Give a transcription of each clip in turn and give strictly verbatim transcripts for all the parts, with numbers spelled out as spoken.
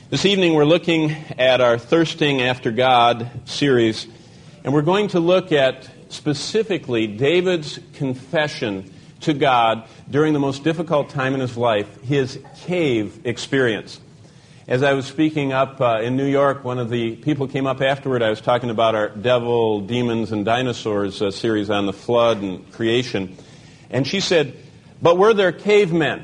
This evening we're looking at our Thirsting After God series, and we're going to look at specifically David's confession to God during the most difficult time in his life, his cave experience. As I was speaking up uh, in New York, one of the people came up afterward. I was talking about our Devil, Demons, and Dinosaurs uh, series on the flood and creation, and she said, "But were there cavemen?"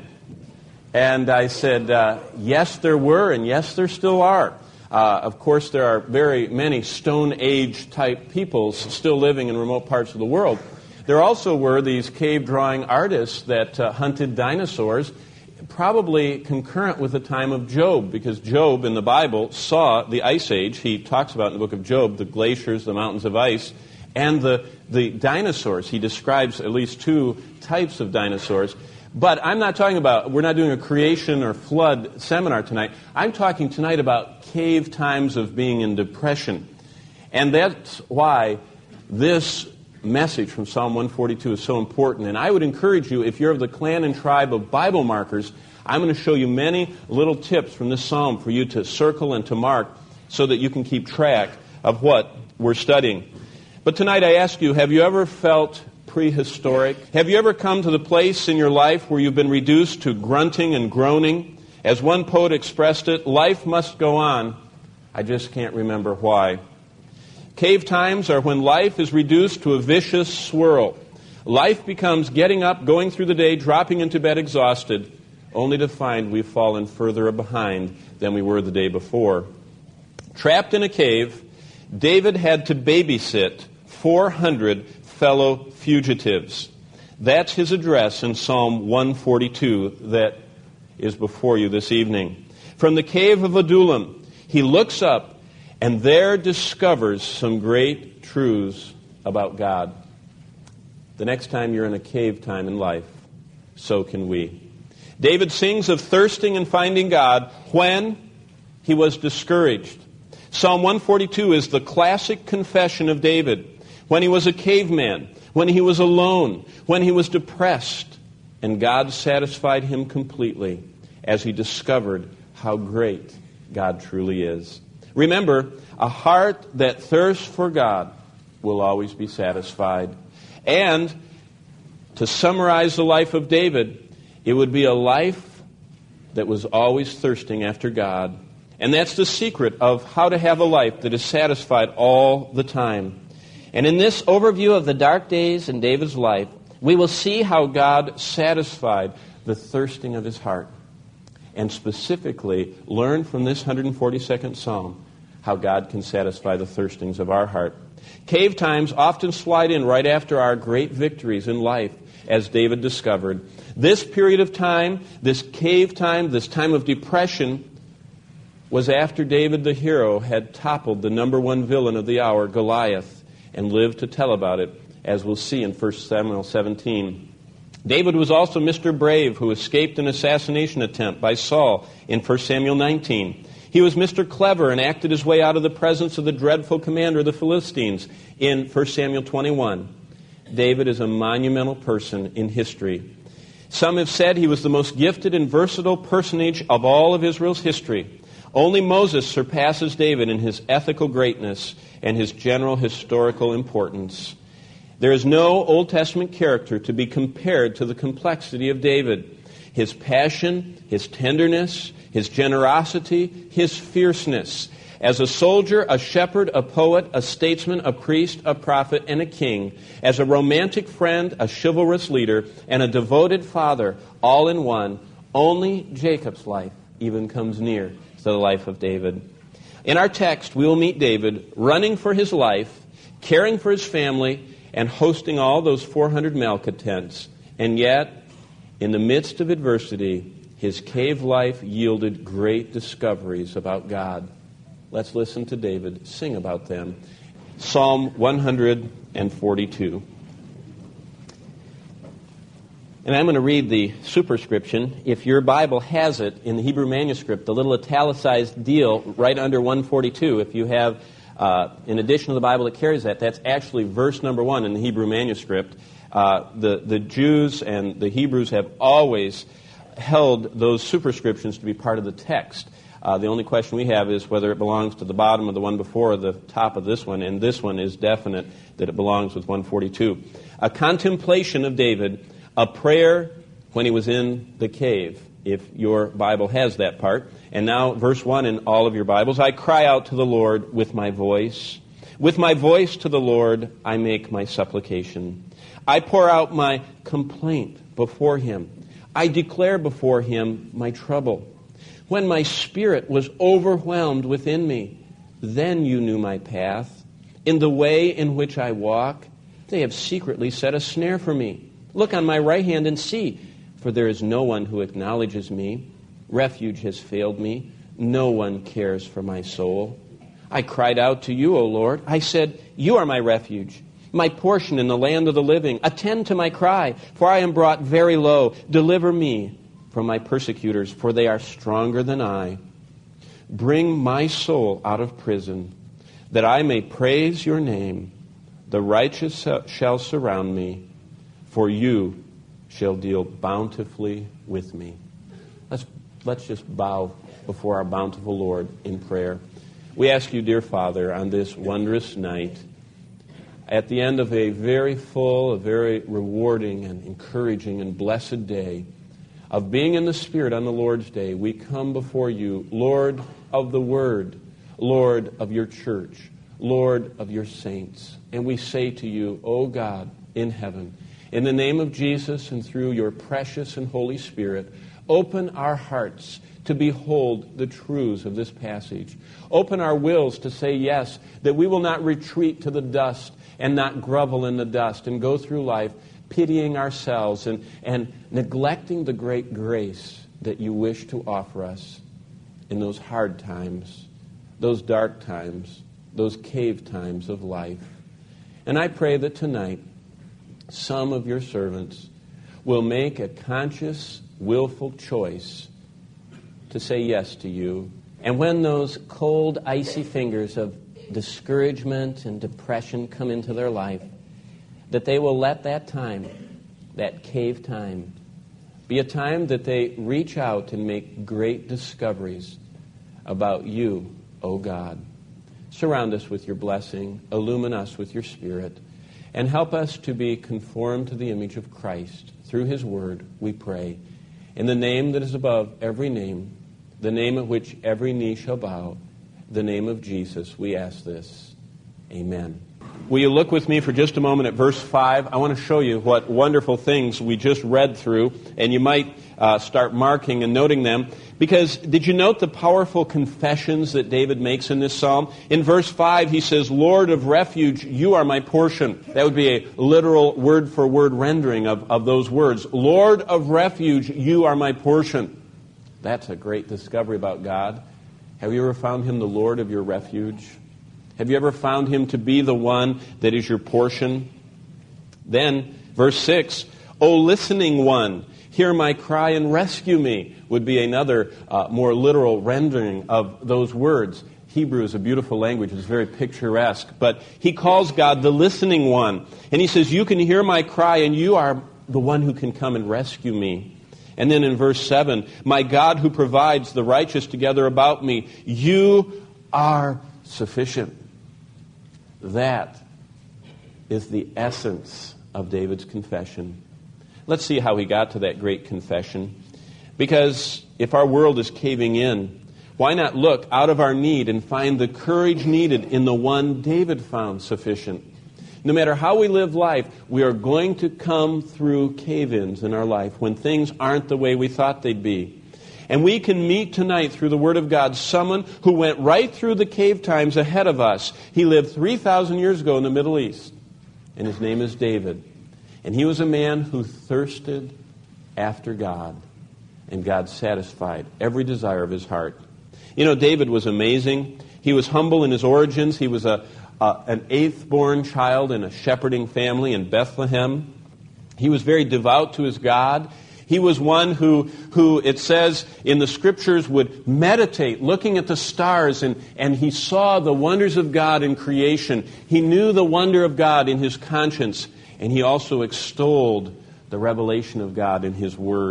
And I said, uh, yes, there were, and yes, there still are. Uh, of course, there are very many Stone Age type peoples still living in remote parts of the world. There also were these cave drawing artists that uh, hunted dinosaurs, probably concurrent with the time of Job, because Job in the Bible saw the Ice Age. He talks about in the book of Job the glaciers, the mountains of ice, and the, the dinosaurs. He describes at least two types of dinosaurs. But I'm not talking about, we're not doing a creation or flood seminar tonight. I'm talking tonight about cave times of being in depression. And that's why this message from Psalm one forty-two is so important. And I would encourage you, if you're of the clan and tribe of Bible markers, I'm going to show you many little tips from this psalm for you to circle and to mark so that you can keep track of what we're studying. But tonight I ask you, have you ever felt prehistoric? Have you ever come to the place in your life where you've been reduced to grunting and groaning? As one poet expressed it, life must go on. I just can't remember why. Cave times are when life is reduced to a vicious swirl. Life becomes getting up, going through the day, dropping into bed exhausted, only to find we've fallen further behind than we were the day before. Trapped in a cave, David had to babysit four hundred fellow fugitives. That's his address in Psalm one forty-two that is before you this evening. From the cave of Adullam, he looks up and there discovers some great truths about God. The next time you're in a cave time in life, so can we. David sings of thirsting and finding God when he was discouraged. Psalm one forty-two is the classic confession of David. When he was a caveman, when he was alone, when he was depressed, and God satisfied him completely as he discovered how great God truly is. Remember, a heart that thirsts for God will always be satisfied. And to summarize the life of David, it would be a life that was always thirsting after God. And that's the secret of how to have a life that is satisfied all the time. And in this overview of the dark days in David's life, we will see how God satisfied the thirsting of his heart. And specifically, learn from this one forty-second Psalm how God can satisfy the thirstings of our heart. Cave times often slide in right after our great victories in life, as David discovered. This period of time, this cave time, this time of depression, was after David the hero had toppled the number one villain of the hour, Goliath, and lived to tell about it, as we'll see in First Samuel seventeen. David was also Mister Brave, who escaped an assassination attempt by Saul in First Samuel nineteen. He was Mister Clever and acted his way out of the presence of the dreadful commander of the Philistines in First Samuel twenty-one. David is a monumental person in history. Some have said he was the most gifted and versatile personage of all of Israel's history. Only Moses surpasses David in his ethical greatness and his general historical importance. There is no Old Testament character to be compared to the complexity of David. His passion, his tenderness, his generosity, his fierceness. As a soldier, a shepherd, a poet, a statesman, a priest, a prophet, and a king. As a romantic friend, a chivalrous leader, and a devoted father, all in one, only Jacob's life even comes near to the life of David. In our text, we will meet David running for his life, caring for his family, and hosting all those four hundred malcontents. And yet, in the midst of adversity, his cave life yielded great discoveries about God. Let's listen to David sing about them. Psalm one forty-two. And I'm going to read the superscription. If your Bible has it in the Hebrew manuscript, the little italicized deal right under one forty-two, if you have, uh, in addition to the Bible that carries that, that's actually verse number one in the Hebrew manuscript. Uh, the, the Jews and the Hebrews have always held those superscriptions to be part of the text. Uh, the only question we have is whether it belongs to the bottom of the one before or the top of this one, and this one is definite that it belongs with one forty-two. A contemplation of David, a prayer when he was in the cave, if your Bible has that part. And now, verse one in all of your Bibles, I cry out to the Lord with my voice. With my voice to the Lord, I make my supplication. I pour out my complaint before him. I declare before him my trouble. When my spirit was overwhelmed within me, then you knew my path. In the way in which I walk, they have secretly set a snare for me. Look on my right hand and see, for there is no one who acknowledges me. Refuge has failed me. No one cares for my soul. I cried out to you, O Lord. I said, you are my refuge, my portion in the land of the living. Attend to my cry, for I am brought very low. Deliver me from my persecutors, for they are stronger than I. Bring my soul out of prison, that I may praise your name. The righteous shall surround me, for you shall deal bountifully with me. Let's, let's just bow before our bountiful Lord in prayer. We ask you, dear Father, on this wondrous night, at the end of a very full, a very rewarding and encouraging and blessed day, of being in the Spirit on the Lord's Day, we come before you, Lord of the Word, Lord of your church, Lord of your saints. And we say to you, O God in heaven, in the name of Jesus and through your precious and Holy Spirit, open our hearts to behold the truths of this passage. Open our wills to say yes, that we will not retreat to the dust and not grovel in the dust and go through life pitying ourselves and, and neglecting the great grace that you wish to offer us in those hard times, those dark times, those cave times of life. And I pray that tonight some of your servants will make a conscious, willful choice to say yes to you. And when those cold, icy fingers of discouragement and depression come into their life, that they will let that time, that cave time, be a time that they reach out and make great discoveries about you, O God. Surround us with your blessing, illumine us with your Spirit, and help us to be conformed to the image of Christ. Through his word, we pray. In the name that is above every name, the name at which every knee shall bow, the name of Jesus, we ask this. Amen. Will you look with me for just a moment at verse five? I want to show you what wonderful things we just read through, and you might uh, start marking and noting them. Because did you note the powerful confessions that David makes in this psalm? In verse five, he says, Lord of refuge, you are my portion. That would be a literal word-for-word rendering of, of those words. Lord of refuge, you are my portion. That's a great discovery about God. Have you ever found him the Lord of your refuge? Have you ever found him to be the one that is your portion? Then, verse six, O listening one, hear my cry and rescue me, would be another uh, more literal rendering of those words. Hebrew is a beautiful language. It's very picturesque. But he calls God the listening one. And he says, you can hear my cry and you are the one who can come and rescue me. And then in verse seven, my God who provides the righteous together about me, you are sufficient. That is the essence of David's confession. Let's see how he got to that great confession. Because if our world is caving in, why not look out of our need and find the courage needed in the one David found sufficient? No matter how we live life, we are going to come through cave-ins in our life when things aren't the way we thought they'd be. And we can meet tonight through the Word of God someone who went right through the cave times ahead of us. He lived three thousand years ago in the Middle East, and his name is David. And he was a man who thirsted after God, and God satisfied every desire of his heart. You know, David was amazing. He was humble in his origins. He was a, a an eighth-born child in a shepherding family in Bethlehem. He was very devout to his God. He was one who, who it says in the Scriptures, would meditate, looking at the stars, and, and he saw the wonders of God in creation. He knew the wonder of God in his conscience, and he also extolled the revelation of God in his Word.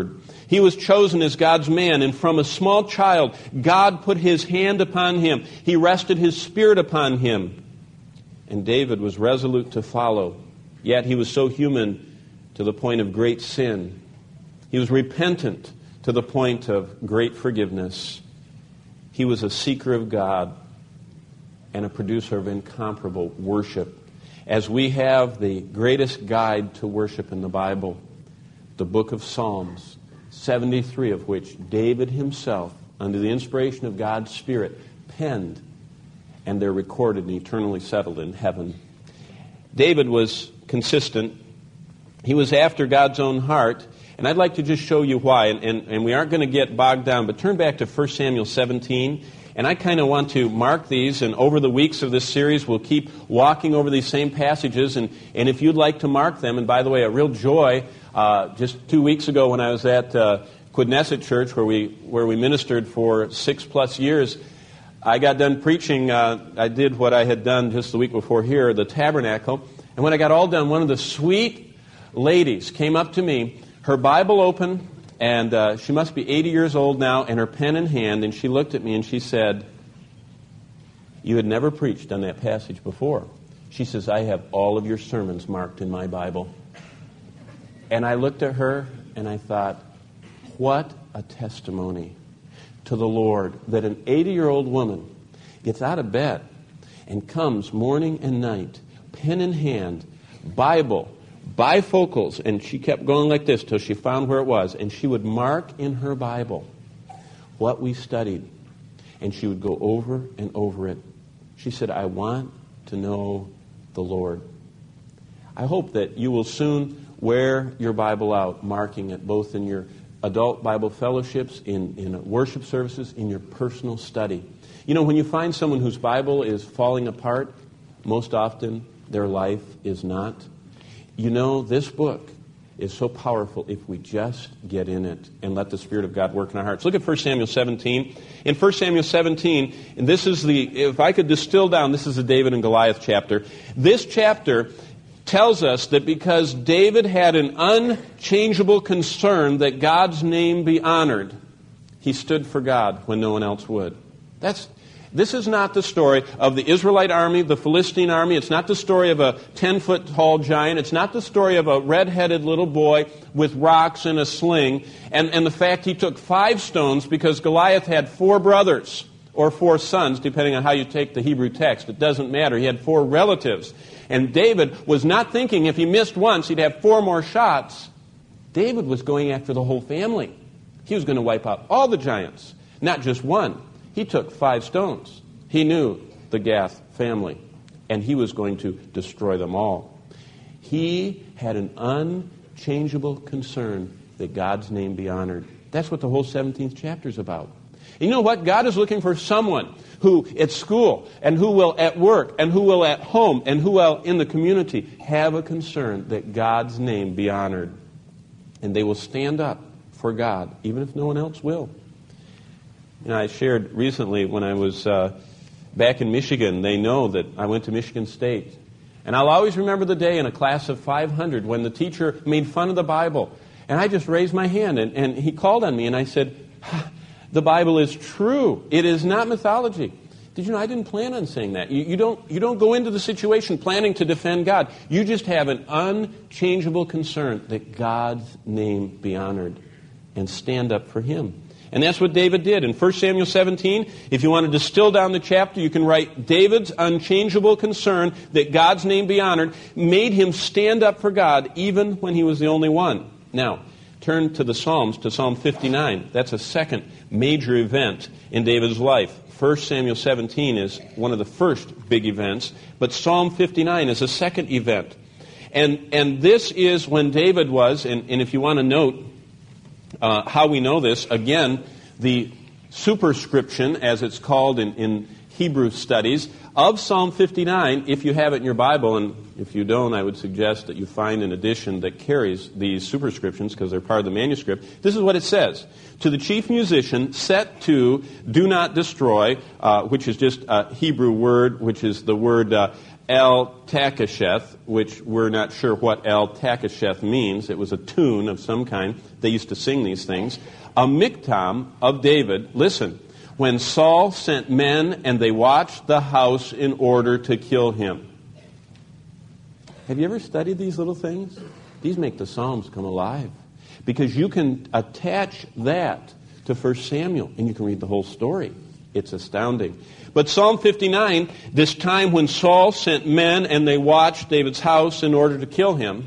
He was chosen as God's man, and from a small child, God put his hand upon him. He rested his spirit upon him. And David was resolute to follow. Yet he was so human to the point of great sin. He was repentant to the point of great forgiveness. He was a seeker of God and a producer of incomparable worship. As we have the greatest guide to worship in the Bible, the book of Psalms, seventy-three of which David himself, under the inspiration of God's Spirit, penned, and they're recorded and eternally settled in heaven. David was consistent. He was after God's own heart, and I'd like to just show you why, and, and, and we aren't going to get bogged down, but turn back to First Samuel seventeen, and I kind of want to mark these, and over the weeks of this series, we'll keep walking over these same passages, and, and if you'd like to mark them, and by the way, a real joy, uh, just two weeks ago when I was at uh, Quidnesset Church, where we where we ministered for six plus years, I got done preaching. Uh, I did what I had done just the week before here, the tabernacle, and when I got all done, one of the sweet ladies came up to me, her Bible open, and uh, she must be eighty years old now, and her pen in hand, and she looked at me and she said, "You had never preached on that passage before." She says, "I have all of your sermons marked in my Bible." And I looked at her and I thought, what a testimony to the Lord that an eighty-year-old woman gets out of bed and comes morning and night, pen in hand, Bible, bifocals, and she kept going like this till she found where it was, and she would mark in her Bible what we studied, and she would go over and over it. She said, "I want to know the Lord." I hope that you will soon wear your Bible out, marking it both in your adult Bible fellowships, in, in worship services, in your personal study. You know, when you find someone whose Bible is falling apart, most often their life is not. You know, this book is so powerful if we just get in it and let the Spirit of God work in our hearts. Look at First Samuel seventeen. In First Samuel seventeen, and this is the, if I could distill down, this is the David and Goliath chapter. This chapter tells us that because David had an unchangeable concern that God's name be honored, he stood for God when no one else would. That's This is not the story of the Israelite army, the Philistine army. It's not the story of a ten-foot tall giant. It's not the story of a red-headed little boy with rocks and a sling. And, and the fact he took five stones because Goliath had four brothers or four sons, depending on how you take the Hebrew text. It doesn't matter. He had four relatives. And David was not thinking if he missed once, he'd have four more shots. David was going after the whole family. He was going to wipe out all the giants, not just one. He took five stones. He knew the Gath family, and he was going to destroy them all. He had an unchangeable concern that God's name be honored. That's what the whole seventeenth chapter is about. And you know what? God is looking for someone who at school, and who will at work, and who will at home, and who will in the community have a concern that God's name be honored. And they will stand up for God, even if no one else will. You know, I shared recently when I was uh, back in Michigan, they know that I went to Michigan State. And I'll always remember the day in a class of five hundred when the teacher made fun of the Bible. And I just raised my hand, and, and he called on me, and I said, "The Bible is true. It is not mythology." Did you know I didn't plan on saying that? You, you don't you don't go into the situation planning to defend God. You just have an unchangeable concern that God's name be honored and stand up for Him. And that's what David did. In First Samuel seventeen, if you want to distill down the chapter, you can write David's unchangeable concern that God's name be honored made him stand up for God even when he was the only one. Now, turn to the Psalms, to Psalm fifty-nine. That's a second major event in David's life. First Samuel seventeen is one of the first big events, but Psalm fifty-nine is a second event. And and this is when David was, and, and if you want to note uh, how we know this, again, the superscription, as it's called in, in Hebrew studies, of Psalm fifty-nine, if you have it in your Bible, and if you don't, I would suggest that you find an edition that carries these superscriptions because they're part of the manuscript. This is what it says. To the chief musician, set to do not destroy, uh, which is just a Hebrew word, which is the word uh, El Takasheth, which we're not sure what El Takasheth means. It was a tune of some kind. They used to sing these things. A miktam of David. Listen, when Saul sent men and they watched the house in order to kill him. Have you ever studied these little things? These make the Psalms come alive. Because you can attach that to First Samuel and you can read the whole story. It's astounding. But Psalm fifty-nine, this time when Saul sent men and they watched David's house in order to kill him.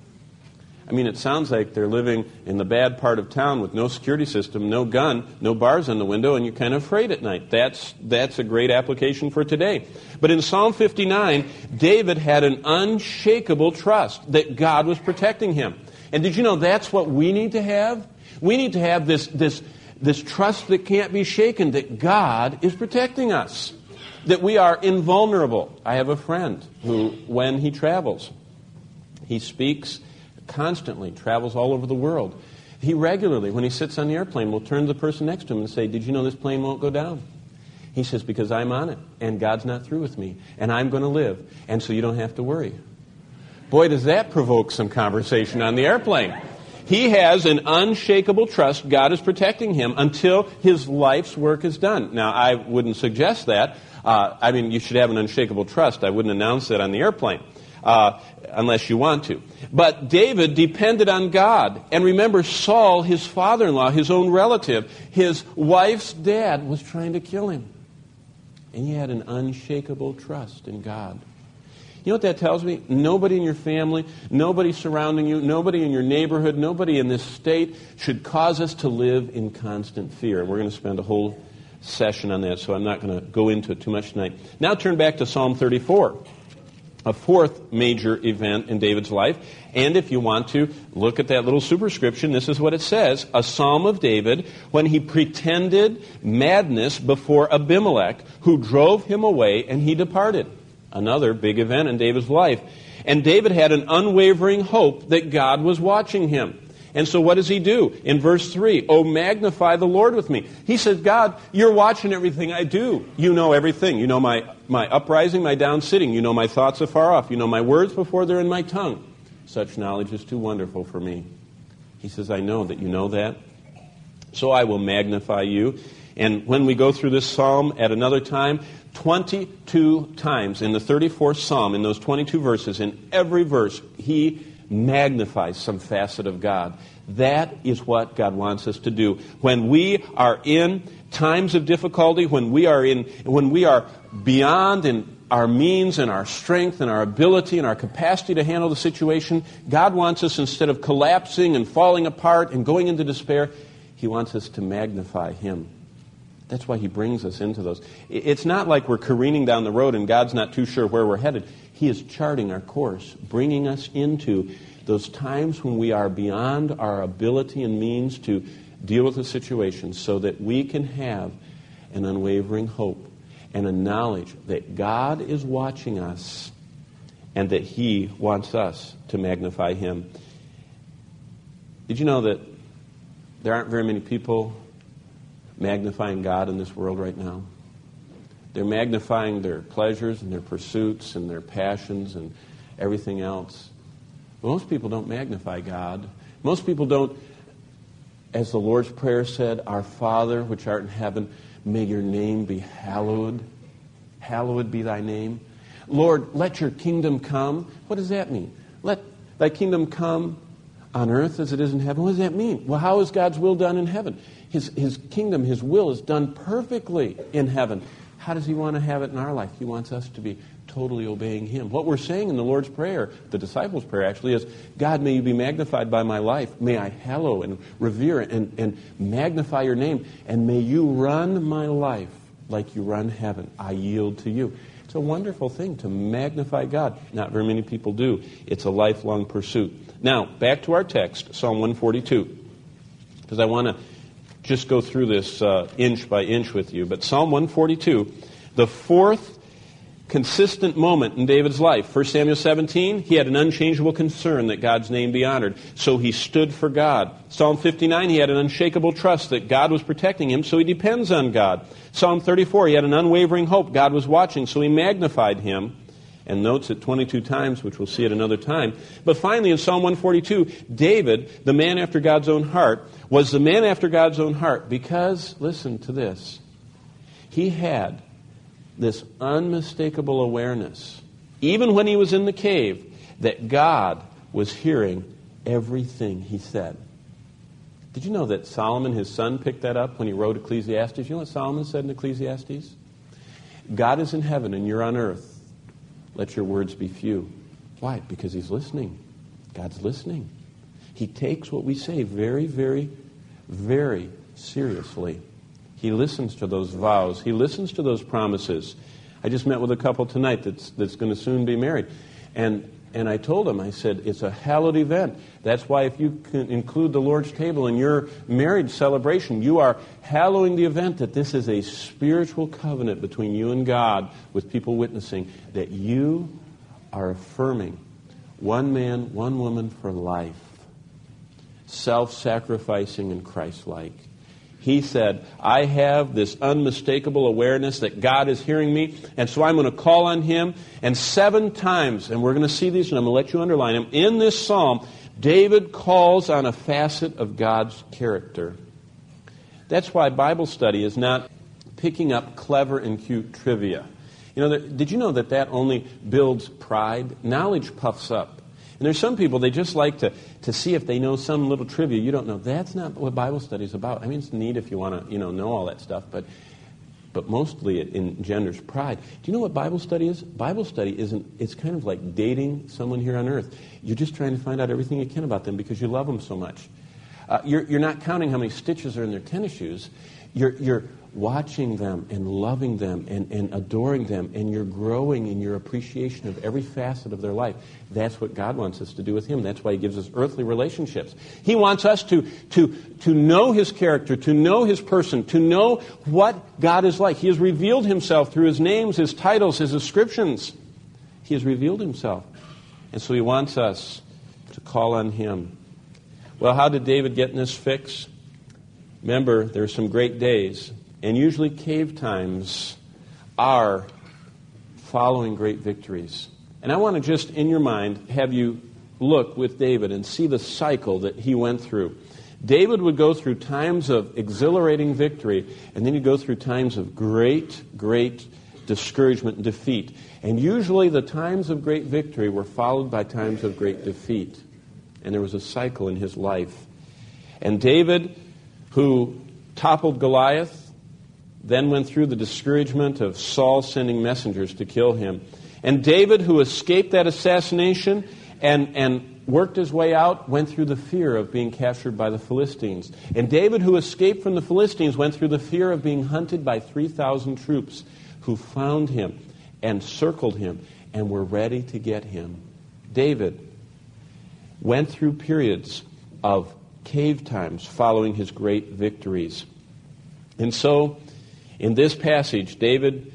I mean, it sounds like they're living in the bad part of town with no security system, no gun, no bars on the window, and you're kind of afraid at night. That's, that's a great application for today. But in Psalm fifty-nine, David had an unshakable trust that God was protecting him. And did you know that's what we need to have? We need to have this, this, this trust that can't be shaken, that God is protecting us, that we are invulnerable. I have a friend who, when he travels, he speaks constantly, travels all over the world. He regularly, when he sits on the airplane, will turn to the person next to him and say, did you know this plane won't go down? He says, because I'm on it, and God's not through with me, and I'm going to live, and so you don't have to worry. Boy, does that provoke some conversation on the airplane. He has an unshakable trust. God is protecting him until his life's work is done. Now, I wouldn't suggest that. Uh, I mean, you should have an unshakable trust. I wouldn't announce that on the airplane. Uh, unless you want to. But David depended on God. And remember, Saul, his father-in-law, his own relative, his wife's dad was trying to kill him. And he had an unshakable trust in God. You know what that tells me? Nobody in your family, nobody surrounding you, nobody in your neighborhood, nobody in this state should cause us to live in constant fear. And we're going to spend a whole session on that, so I'm not going to go into it too much tonight. Now turn back to Psalm thirty-four. A fourth major event in David's life. And if you want to, look at that little superscription. This is what it says. A psalm of David when he pretended madness before Abimelech, who drove him away, and he departed. Another big event in David's life. And David had an unwavering hope that God was watching him. And so what does he do? In verse three, oh, magnify the Lord with me. He said, God, you're watching everything I do. You know everything. You know my, my uprising, my downsitting. You know my thoughts afar off. You know my words before they're in my tongue. Such knowledge is too wonderful for me. He says, I know that you know that. So I will magnify you. And when we go through this psalm at another time, twenty-two times in the thirty-fourth psalm, in those twenty-two verses, in every verse, he magnifies some facet of God. That is what God wants us to do. When we are in times of difficulty, when we are in, when we are beyond in our means and our strength and our ability and our capacity to handle the situation, God wants us, instead of collapsing and falling apart and going into despair, He wants us to magnify Him. That's why He brings us into those. It's not like we're careening down the road and God's not too sure where we're headed. He is charting our course, bringing us into those times when we are beyond our ability and means to deal with the situation, so that we can have an unwavering hope and a knowledge that God is watching us and that He wants us to magnify Him. Did you know that there aren't very many people magnifying God in this world right now? They're magnifying their pleasures and their pursuits and their passions and everything else. Most people don't magnify God. Most people don't, as the Lord's Prayer said, Our Father, which art in heaven, may your name be hallowed. Hallowed be thy name. Lord, let your kingdom come. What does that mean? Let thy kingdom come on earth as it is in heaven. What does that mean? Well, how is God's will done in heaven? His, his kingdom, His will is done perfectly in heaven. How does He want to have it in our life? He wants us to be totally obeying Him. What we're saying in the Lord's Prayer, the disciples' prayer actually, is, God, may you be magnified by my life. May I hallow and revere and, and magnify your name. And may you run my life like you run heaven. I yield to you. It's a wonderful thing to magnify God. Not very many people do. It's a lifelong pursuit. Now, back to our text, Psalm one forty-two. Because I want to just go through this uh, inch by inch with you. But Psalm one forty-two, the fourth consistent moment in David's life. First Samuel seventeen, he had an unchangeable concern that God's name be honored, so he stood for God. Psalm fifty-nine, he had an unshakable trust that God was protecting him, so he depends on God. Psalm thirty-four, he had an unwavering hope God was watching, so he magnified Him. and notes it twenty-two times, which we'll see at another time. But finally, in Psalm one forty-two, David, the man after God's own heart, was the man after God's own heart because, listen to this, he had this unmistakable awareness, even when he was in the cave, that God was hearing everything he said. Did you know that Solomon, his son, picked that up when he wrote Ecclesiastes? You know what Solomon said in Ecclesiastes? God is in heaven and you're on earth. Let your words be few. Why? Because he's listening. God's listening. He takes what we say very, very, very seriously. He listens to those vows. He listens to those promises. I just met with a couple tonight that's that's going to soon be married. And and I told them, I said, it's a hallowed event. That's why if you can include the Lord's table in your marriage celebration, you are hallowing the event that this is a spiritual covenant between you and God with people witnessing, that you are affirming one man, one woman for life, self-sacrificing and Christ-like. He said, I have this unmistakable awareness that God is hearing me, and so I'm going to call on Him. And seven times, and we're going to see these, and I'm going to let you underline them, in this psalm, David calls on a facet of God's character. That's why Bible study is not picking up clever and cute trivia. You know, did you know that that only builds pride? Knowledge puffs up. And there's some people, they just like to, to see if they know some little trivia you don't know. That's not what Bible study is about. I mean, it's neat if you want to, you know, know all that stuff, but but mostly it engenders pride. Do you know what Bible study is? Bible study isn't, it's kind of like dating someone here on earth. You're just trying to find out everything you can about them because you love them so much. Uh, you're, you're not counting how many stitches are in their tennis shoes. You're, you're watching them and loving them and, and adoring them, and you're growing in your appreciation of every facet of their life. That's what God wants us to do with Him. That's why He gives us earthly relationships. He wants us to, to, to know His character, to know His person, to know what God is like. He has revealed Himself through His names, His titles, His descriptions. He has revealed Himself. And so He wants us to call on Him. Well, how did David get in this fix? Remember, there are some great days. And usually cave times are following great victories. And I want to just, in your mind, have you look with David and see the cycle that he went through. David would go through times of exhilarating victory, and then he'd go through times of great, great discouragement and defeat. And usually the times of great victory were followed by times of great defeat. And there was a cycle in his life. And David, who toppled Goliath, then went through the discouragement of Saul sending messengers to kill him. And David, who escaped that assassination and, and worked his way out, went through the fear of being captured by the Philistines. And David, who escaped from the Philistines, went through the fear of being hunted by three thousand troops who found him and circled him and were ready to get him. David went through periods of cave times following his great victories. And so, in this passage, David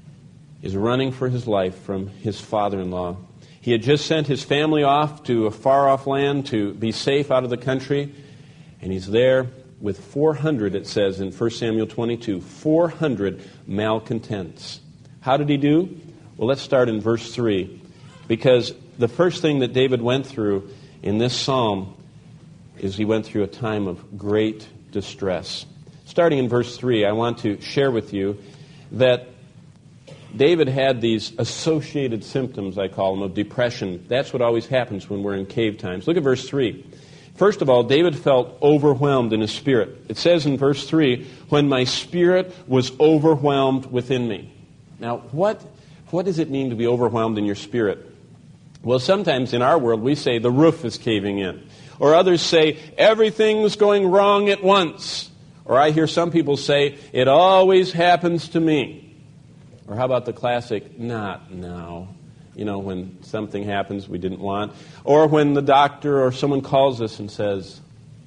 is running for his life from his father-in-law. He had just sent his family off to a far-off land to be safe out of the country, and he's there with four hundred, it says in First Samuel twenty-two, four hundred malcontents. How did he do? Well, let's start in verse three, because the first thing that David went through in this psalm is he went through a time of great distress. Starting in verse three, I want to share with you that David had these associated symptoms, I call them, of depression. That's what always happens when we're in cave times. Look at verse three. First of all, David felt overwhelmed in his spirit. It says in verse three, when my spirit was overwhelmed within me. Now, what, what does it mean to be overwhelmed in your spirit? Well, sometimes in our world we say the roof is caving in. Or others say everything's going wrong at once. Or I hear some people say, it always happens to me. Or how about the classic, not now. You know, when something happens we didn't want. Or when the doctor or someone calls us and says,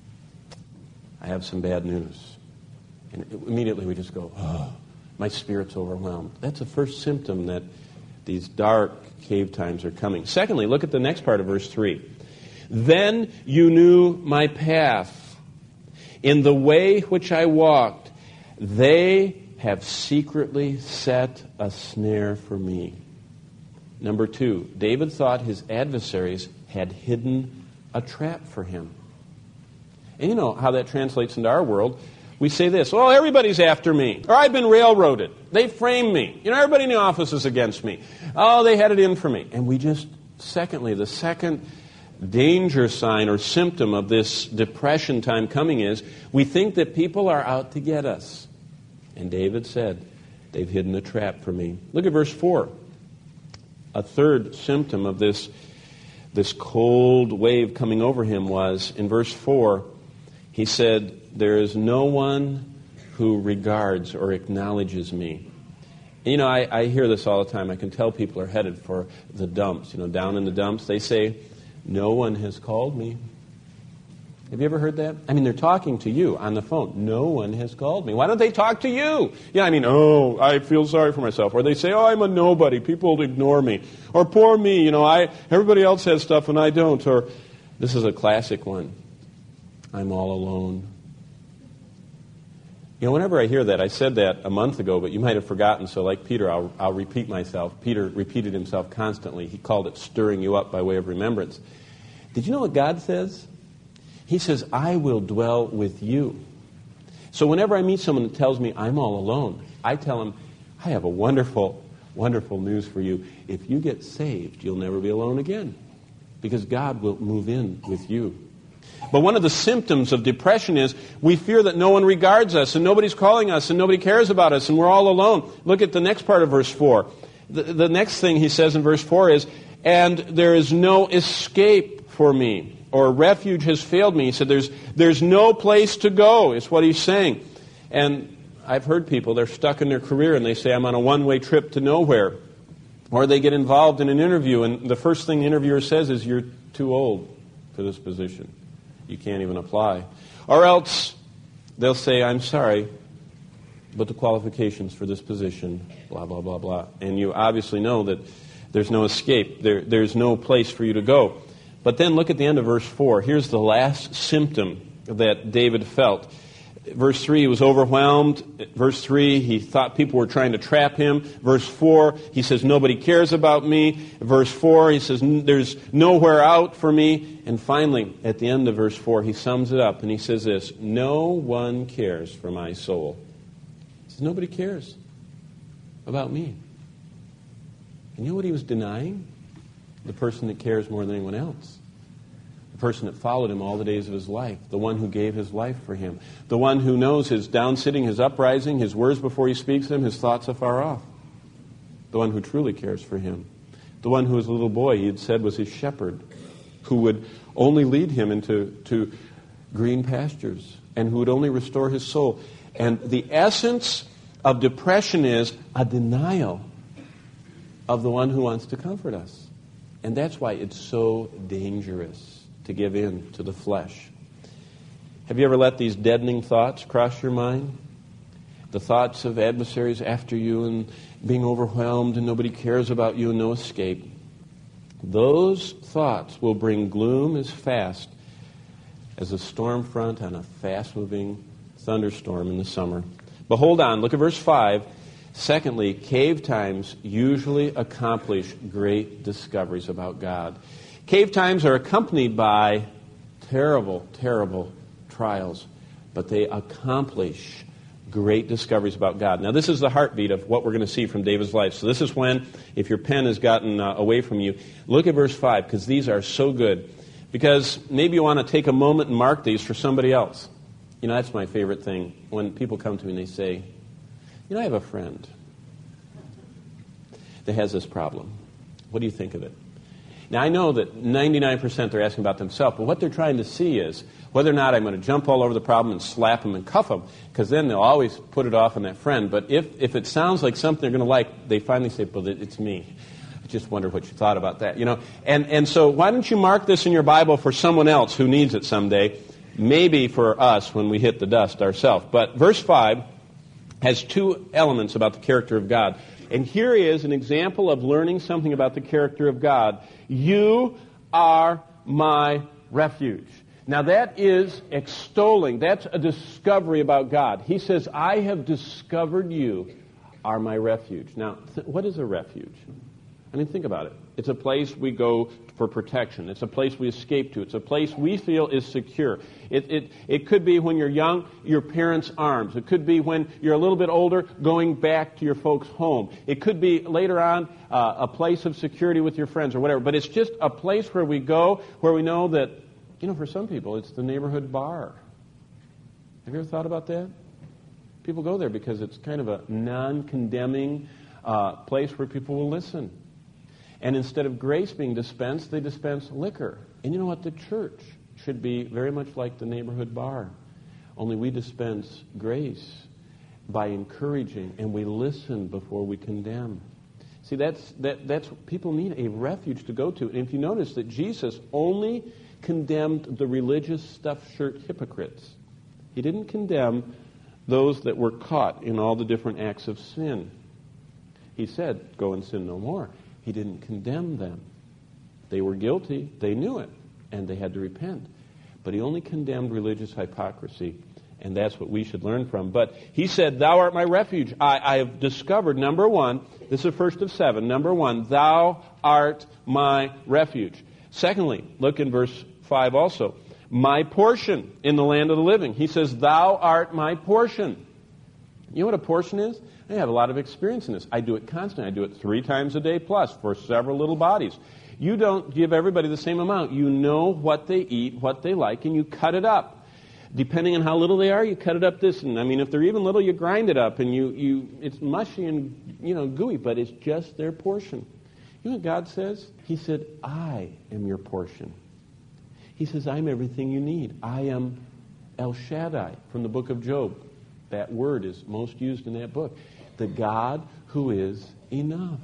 I have some bad news. And immediately we just go, oh, my spirit's overwhelmed. That's the first symptom that these dark cave times are coming. Secondly, look at the next part of verse three. Then you knew my path. In the way which I walked, they have secretly set a snare for me. Number two, David thought his adversaries had hidden a trap for him. And you know how that translates into our world. We say this, oh, everybody's after me, or I've been railroaded. They framed me. You know, everybody in the office is against me. Oh, they had it in for me. And we just, secondly, the second danger sign or symptom of this depression time coming is we think that people are out to get us. And David said, they've hidden a trap for me. Look at verse four. A third symptom of this, this cold wave coming over him was, in verse four, he said, there is no one who regards or acknowledges me. And, you know, I, I hear this all the time. I can tell people are headed for the dumps. You know, down in the dumps, they say, no one has called me. Have you ever heard that? I mean, they're talking to you on the phone. No one has called me. Why don't they talk to you? Yeah, I mean, oh, I feel sorry for myself. Or they say, oh, I'm a nobody. People ignore me. Or poor me, you know, I everybody else has stuff and I don't. Or this is a classic one. I'm all alone. You know, whenever I hear that, I said that a month ago, but you might have forgotten, so like Peter, I'll, I'll repeat myself. Peter repeated himself constantly. He called it stirring you up by way of remembrance. Did you know what God says? He says, I will dwell with you. So whenever I meet someone that tells me I'm all alone, I tell them, I have a wonderful, wonderful news for you. If you get saved, you'll never be alone again, because God will move in with you. But one of the symptoms of depression is we fear that no one regards us and nobody's calling us and nobody cares about us and we're all alone. Look at the next part of verse four. The, the next thing he says in verse four is, and there is no escape for me, or refuge has failed me. He said there's, there's no place to go, is what he's saying. And I've heard people, they're stuck in their career and they say, I'm on a one-way trip to nowhere. Or they get involved in an interview and the first thing the interviewer says is, you're too old for this position. You can't even apply. Or else they'll say, I'm sorry, but the qualifications for this position, blah, blah, blah, blah. And you obviously know that there's no escape. There, there's no place for you to go. But then look at the end of verse four. Here's the last symptom that David felt. Verse three, he was overwhelmed. Verse three, he thought people were trying to trap him. Verse four, he says, nobody cares about me. Verse four, he says, there's nowhere out for me. And finally, at the end of verse four, he sums it up and he says this, no one cares for my soul. He says, nobody cares about me. And you know what he was denying? The person that cares more than anyone else. The person that followed him all the days of his life, the one who gave his life for him, the one who knows his down-sitting, his uprising, his words before he speaks them, his thoughts afar off, the one who truly cares for him, the one who as a little boy he had said was his shepherd, who would only lead him into to green pastures and who would only restore his soul. And the essence of depression is a denial of the one who wants to comfort us. And that's why it's so dangerous to give in to the flesh. Have you ever let these deadening thoughts cross your mind? The thoughts of adversaries after you and being overwhelmed and nobody cares about you and no escape. Those thoughts will bring gloom as fast as a storm front on a fast-moving thunderstorm in the summer. But hold on, look at verse five. Secondly, cave times usually accomplish great discoveries about God. Cave times are accompanied by terrible, terrible trials, but they accomplish great discoveries about God. Now, this is the heartbeat of what we're going to see from David's life. So this is when, if your pen has gotten uh, away from you, look at verse five, because these are so good. Because maybe you want to take a moment and mark these for somebody else. You know, that's my favorite thing. When people come to me and they say, you know, I have a friend that has this problem. What do you think of it? Now, I know that ninety-nine percent they're asking about themselves, but what they're trying to see is whether or not I'm going to jump all over the problem and slap them and cuff them, because then they'll always put it off on that friend. But if, if it sounds like something they're going to like, they finally say, well, it's me. I just wonder what you thought about that. You know, and, and so why don't you mark this in your Bible for someone else who needs it someday, maybe for us when we hit the dust ourselves. But verse five has two elements about the character of God. And here is an example of learning something about the character of God. You are my refuge. Now that is extolling. That's a discovery about God. He says, I have discovered you are my refuge. Now, th- what is a refuge? I mean, think about it. It's a place we go for protection. It's a place we escape to. It's a place we feel is secure. It, it, it could be when you're young, your parents' arms. It could be when you're a little bit older, going back to your folks' home. It could be later on uh, a place of security with your friends or whatever. But it's just a place where we go, where we know that, you know, for some people, it's the neighborhood bar. Have you ever thought about that? People go there because it's kind of a non-condemning uh, place where people will listen. And instead of grace being dispensed, they dispense liquor. And you know what? The church should be very much like the neighborhood bar. Only we dispense grace by encouraging, and we listen before we condemn. See, that's that, that's people need a refuge to go to. And if you notice that Jesus only condemned the religious stuffed shirt hypocrites. He didn't condemn those that were caught in all the different acts of sin. He said, go and sin no more. He didn't condemn them. They were guilty. They knew it. And they had to repent. But he only condemned religious hypocrisy. And that's what we should learn from. But he said, thou art my refuge. I, I have discovered, number one, this is the first of seven. Number one, thou art my refuge. Secondly, look in verse five also. My portion in the land of the living. He says, thou art my portion. You know what a portion is? I have a lot of experience in this. I do it constantly. I do it three times a day plus for several little bodies. You don't give everybody the same amount. You know what they eat, what they like, and you cut it up. Depending on how little they are, you cut it up this. And I mean, if they're even little, you grind it up, and you, you it's mushy and, you know, gooey, but it's just their portion. You know what God says? He said, I am your portion. He says, I'm everything you need. I am El Shaddai from the book of Job. That word is most used in that book. The God who is enough.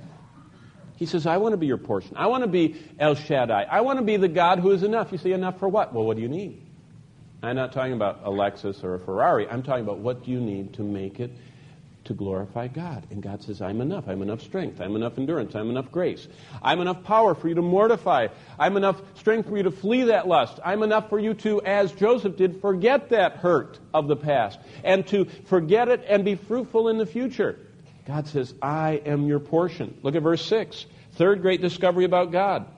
He says, I want to be your portion. I want to be El Shaddai. I want to be the God who is enough. You say, enough for what? Well, what do you need? I'm not talking about a Lexus or a Ferrari. I'm talking about what do you need to make it to glorify God. And God says, I'm enough. I'm enough strength. I'm enough endurance. I'm enough grace. I'm enough power for you to mortify. I'm enough strength for you to flee that lust. I'm enough for you to, as Joseph did, forget that hurt of the past and to forget it and be fruitful in the future. God says, I am your portion. Look at verse six. Third great discovery about God.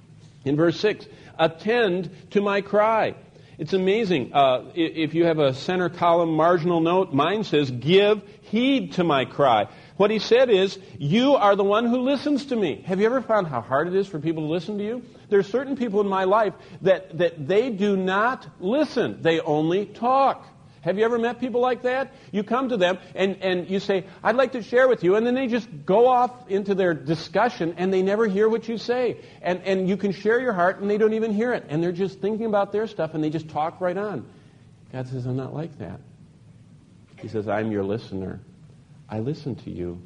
In verse six, attend to my cry. It's amazing. Uh, if you have a center column marginal note, mine says, give heed to my cry. What he said is, you are the one who listens to me. Have you ever found how hard it is for people to listen to you? There are certain people in my life that, that they do not listen. They only talk. Have you ever met people like that? You come to them and, and you say, I'd like to share with you. And then they just go off into their discussion and they never hear what you say. And, and you can share your heart and they don't even hear it. And they're just thinking about their stuff and they just talk right on. God says, I'm not like that. He says, I'm your listener. I listen to you.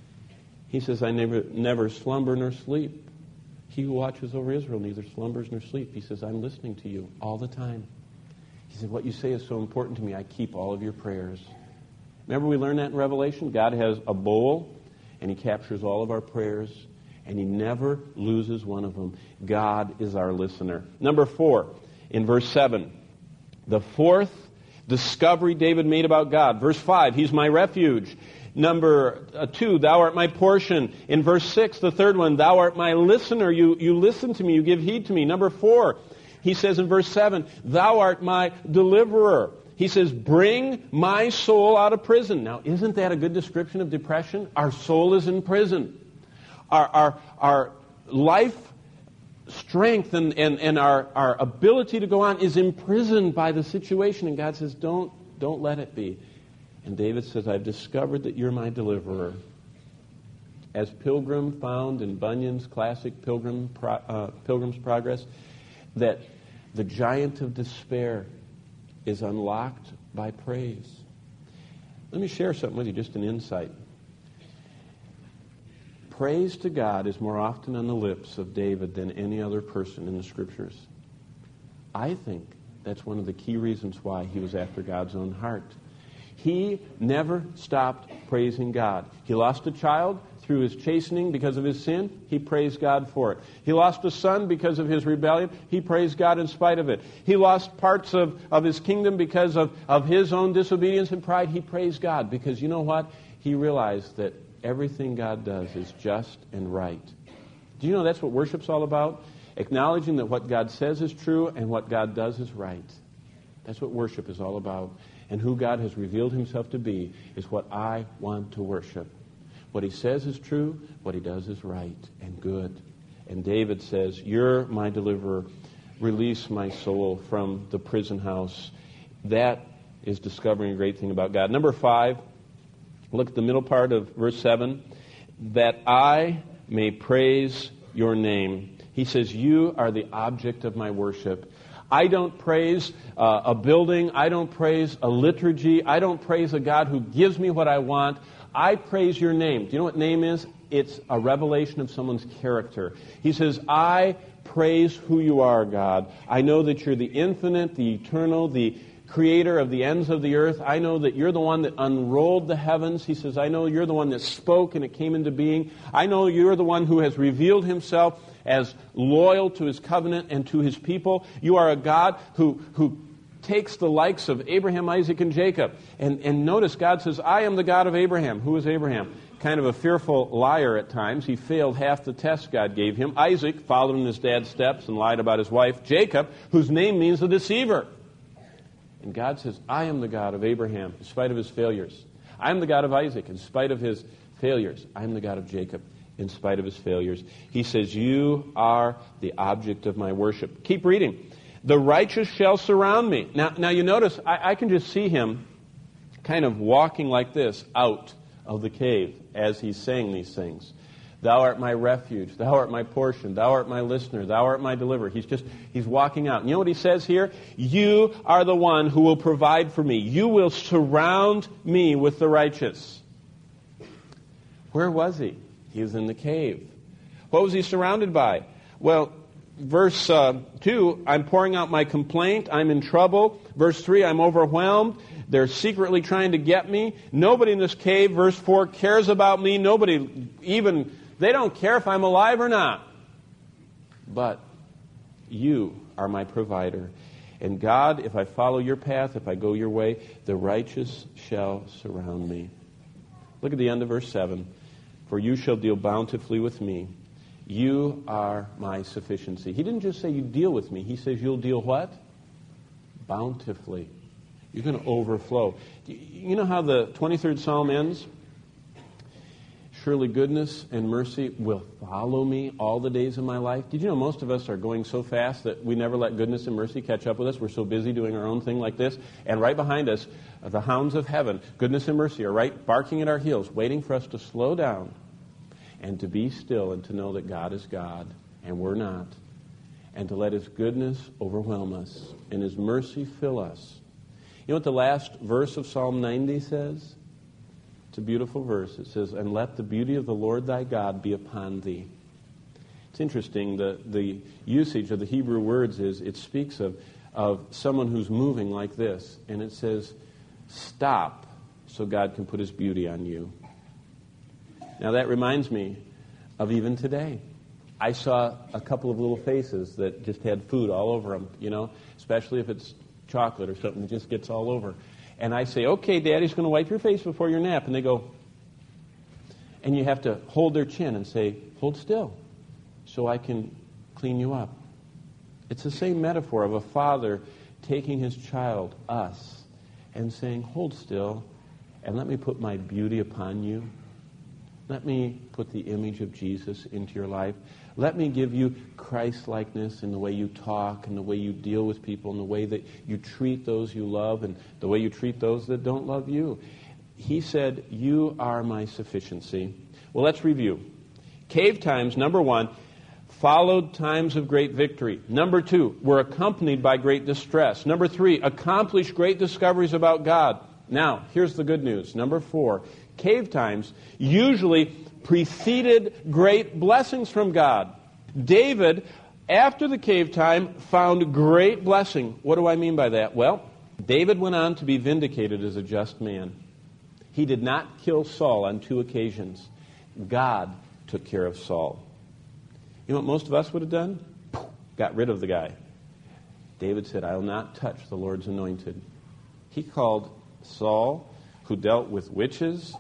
He says, I never, never slumber nor sleep. He who watches over Israel neither slumbers nor sleep. He says, I'm listening to you all the time. He said, what you say is so important to me, I keep all of your prayers. Remember we learned that in Revelation? God has a bowl, and he captures all of our prayers, and he never loses one of them. God is our listener. Number four, in verse seven, the fourth discovery David made about God. Verse five, he's my refuge. Number uh, two, thou art my portion. In verse six, the third one, thou art my listener. You, you listen to me, you give heed to me. Number four, he says in verse seven, thou art my deliverer. He says, bring my soul out of prison. Now, isn't that a good description of depression? Our soul is in prison. Our, our, our life strength and, and, and our, our ability to go on is imprisoned by the situation. And God says, don't, don't let it be. And David says, I've discovered that you're my deliverer. As Pilgrim found in Bunyan's classic Pilgrim, uh, Pilgrim's Progress, that the giant of despair is unlocked by praise. Let me share something with you, just an insight. Praise to God is more often on the lips of David than any other person in the Scriptures. I think that's one of the key reasons why he was after God's own heart. He never stopped praising God. He lost a child through his chastening because of his sin. He praised God for it. He lost a son because of his rebellion. He praised God in spite of it. He lost parts of, of his kingdom because of, of his own disobedience and pride. He praised God because, you know what? He realized that everything God does is just and right. Do you know that's what worship's all about? Acknowledging that what God says is true and what God does is right. That's what worship is all about. And who God has revealed himself to be is what I want to worship. What he says is true, what he does is right and good. And David says, you're my deliverer. Release my soul from the prison house. That is discovering a great thing about God. Number five, look at the middle part of verse seven. That I may praise your name. He says, you are the object of my worship. I don't praise uh, a building. I don't praise a liturgy. I don't praise a God who gives me what I want. I praise your name. Do you know what name is? It's a revelation of someone's character. He says, I praise who you are, God. I know that you're the infinite, the eternal, the creator of the ends of the earth. I know that you're the one that unrolled the heavens. He says, I know you're the one that spoke and it came into being. I know you're the one who has revealed himself as loyal to his covenant and to his people. You are a God who, who takes the likes of Abraham, Isaac, and Jacob. And, and notice God says, I am the God of Abraham. Who is Abraham? Kind of a fearful liar at times. He failed half the tests God gave him. Isaac followed in his dad's steps and lied about his wife. Jacob, whose name means the deceiver. And God says, I am the God of Abraham in spite of his failures. I am the God of Isaac in spite of his failures. I am the God of Jacob in spite of his failures. He says, you are the object of my worship. Keep reading. The righteous shall surround me. Now, now you notice, I, I can just see him kind of walking like this out of the cave as he's saying these things. Thou art my refuge. Thou art my portion. Thou art my listener. Thou art my deliverer. He's just, he's walking out. And you know what he says here? You are the one who will provide for me. You will surround me with the righteous. Where was he? He was in the cave. What was he surrounded by? Well, verse uh, two, I'm pouring out my complaint. I'm in trouble. Verse three, I'm overwhelmed. They're secretly trying to get me. Nobody in this cave, verse four, cares about me. Nobody even, they don't care if I'm alive or not. But you are my provider. And God, if I follow your path, if I go your way, the righteous shall surround me. Look at the end of verse seven. For you shall deal bountifully with me. You are my sufficiency. He didn't just say you deal with me. He says you'll deal what? Bountifully. You're going to overflow. You know how the twenty-third Psalm ends? Surely goodness and mercy will follow me all the days of my life. Did you know most of us are going so fast that we never let goodness and mercy catch up with us? We're so busy doing our own thing like this. And right behind us, the hounds of heaven, goodness and mercy, are right barking at our heels, waiting for us to slow down and to be still and to know that God is God and we're not. And to let his goodness overwhelm us and his mercy fill us. You know what the last verse of Psalm ninety says? It's a beautiful verse. It says, and let the beauty of the Lord thy God be upon thee. It's interesting, the, the usage of the Hebrew words is, it speaks of, of someone who's moving like this. And it says, stop so God can put his beauty on you. Now that reminds me of even today. I saw a couple of little faces that just had food all over them, you know, especially if it's chocolate or something that just gets all over. And I say, okay, Daddy's going to wipe your face before your nap. And they go, and you have to hold their chin and say, hold still so I can clean you up. It's the same metaphor of a father taking his child, us, and saying, hold still and let me put my beauty upon you. Let me put the image of Jesus into your life. Let me give you Christ-likeness in the way you talk and the way you deal with people and the way that you treat those you love and the way you treat those that don't love you. He said, you are my sufficiency. Well, let's review. Cave times, number one, followed times of great victory. Number two, were accompanied by great distress. Number three, accomplished great discoveries about God. Now, here's the good news. Number four, cave times usually preceded great blessings from God. David, after the cave time, found great blessing. What do I mean by that? Well, David went on to be vindicated as a just man. He did not kill Saul on two occasions. God took care of Saul. You know what most of us would have done? Got rid of the guy. David said, I will not touch the Lord's anointed. He called Saul, who dealt with witches,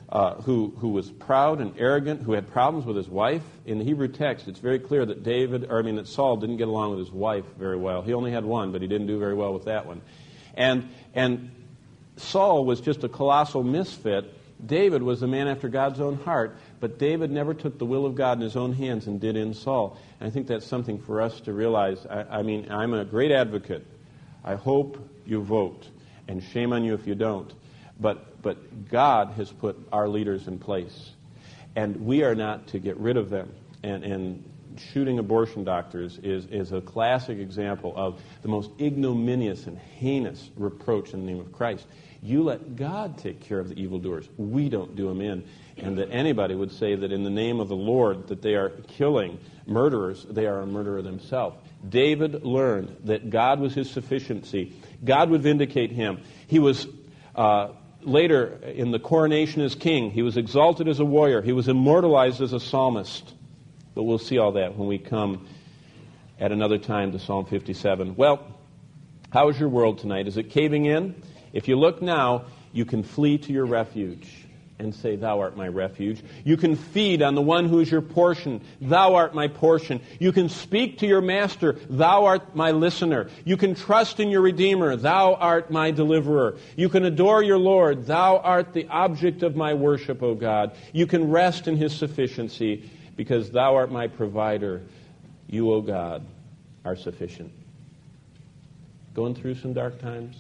uh, who, who was proud and arrogant, who had problems with his wife. In the Hebrew text, it's very clear that David, or I mean that Saul didn't get along with his wife very well. He only had one, but he didn't do very well with that one. And, and Saul was just a colossal misfit. David was the man after God's own heart, but David never took the will of God in his own hands and did in Saul. And I think that's something for us to realize. I, I mean, I'm a great advocate. I hope you vote, and shame on you if you don't. But, but God has put our leaders in place, and we are not to get rid of them. And, and shooting abortion doctors is, is a classic example of the most ignominious and heinous reproach in the name of Christ. You let God take care of the evildoers. We don't do them in. And that anybody would say that in the name of the Lord that they are killing murderers, they are a murderer themselves. David learned that God was his sufficiency. God would vindicate him. He was, uh, later in the coronation as king, he was exalted as a warrior. He was immortalized as a psalmist. But we'll see all that when we come at another time to Psalm fifty-seven. Well, how is your world tonight? Is it caving in? If you look now, you can flee to your refuge and say, Thou art my refuge. You can feed on the one who is your portion. Thou art my portion. You can speak to your master. Thou art my listener. You can trust in your Redeemer. Thou art my deliverer. You can adore your Lord. Thou art the object of my worship, O God. You can rest in his sufficiency because thou art my provider. You, O God, are sufficient. Going through some dark times?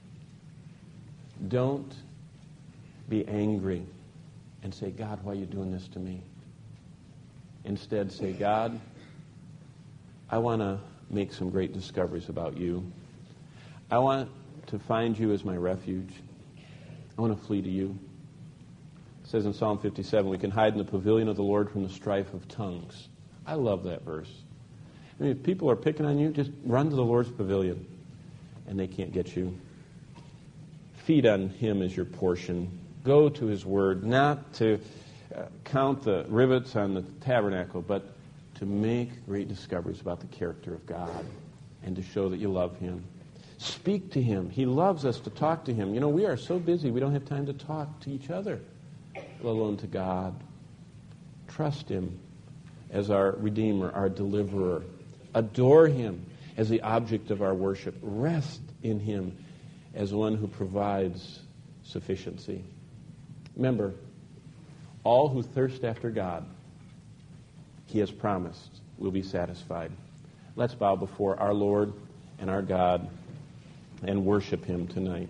Don't be angry and say, God, why are you doing this to me? Instead, say, God, I want to make some great discoveries about you. I want to find you as my refuge. I want to flee to you. It says in Psalm fifty-seven, we can hide in the pavilion of the Lord from the strife of tongues. I love that verse. I mean, if people are picking on you, just run to the Lord's pavilion, and they can't get you. Feed on him as your portion. Go to his word, not to uh, count the rivets on the tabernacle, but to make great discoveries about the character of God and to show that you love him. Speak to him. He loves us to talk to him. You know, we are so busy we don't have time to talk to each other, let alone to God. Trust him as our Redeemer, our Deliverer. Adore him as the object of our worship. Rest in him as one who provides sufficiency. Remember, all who thirst after God, he has promised, will be satisfied. Let's bow before our Lord and our God and worship him tonight.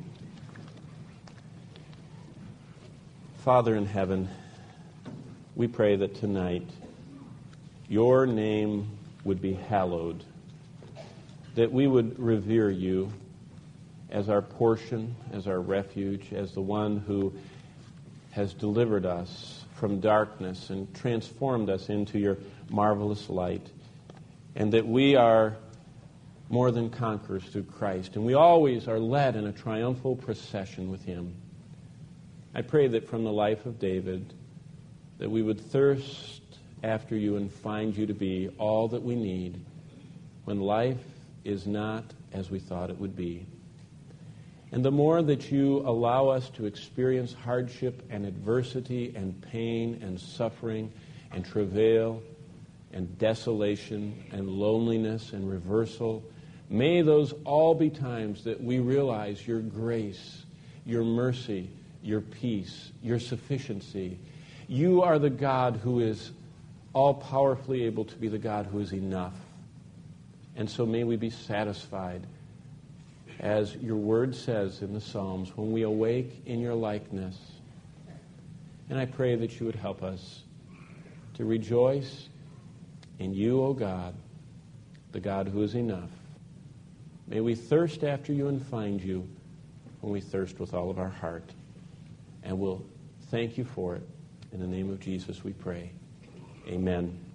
Father in heaven, we pray that tonight your name would be hallowed, that we would revere you as our portion, as our refuge, as the one who has delivered us from darkness and transformed us into your marvelous light, and that we are more than conquerors through Christ, and we always are led in a triumphal procession with him. I pray that from the life of David, that we would thirst after you and find you to be all that we need when life is not as we thought it would be. And the more that you allow us to experience hardship and adversity and pain and suffering and travail and desolation and loneliness and reversal, may those all be times that we realize your grace, your mercy, your peace, your sufficiency. You are the God who is all-powerfully able to be the God who is enough. And so may we be satisfied, as your word says in the Psalms, when we awake in your likeness. And I pray that you would help us to rejoice in you, O God, the God who is enough. May we thirst after you and find you when we thirst with all of our heart. And we'll thank you for it. In the name of Jesus we pray. Amen.